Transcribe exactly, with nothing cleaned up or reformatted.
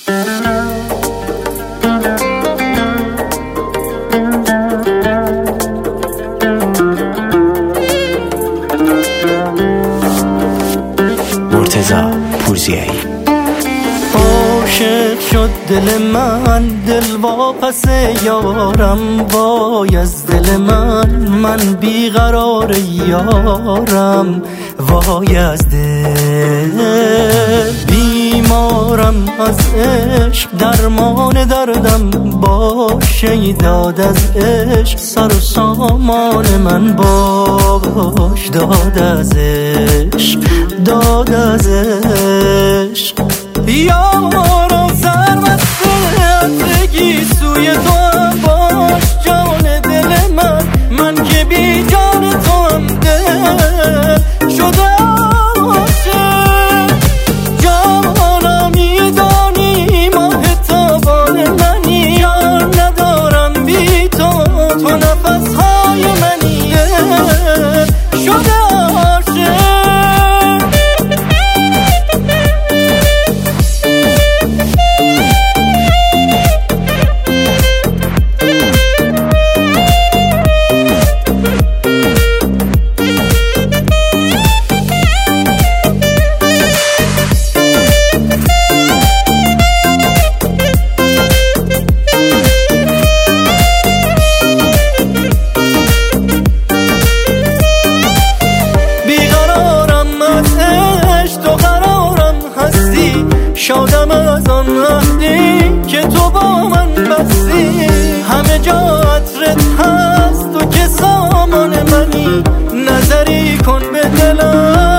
مرتضی پورزیایی. عاشق شد دل من، دل واپس یارم، وای از دل من، من بیقرار یارم، وای از دل. بیمارم از عشق، درمان دردم باشه، داد از عشق سر و سامان من باش، داد از عشق، داد از عشق. یارو سرمسته عطرگی سوی تو هم باش، جان دل من، من که بی جان تو هم دل شده عاشق. جانا میدانی ماه تابان منی، جان ندارم بی تو، تو نفسهای منی، شده عاشق. شادم از آن عهدی که تو با من بستی، همه جا عطرت هست، تو که سامان منی، نظری کن به دلم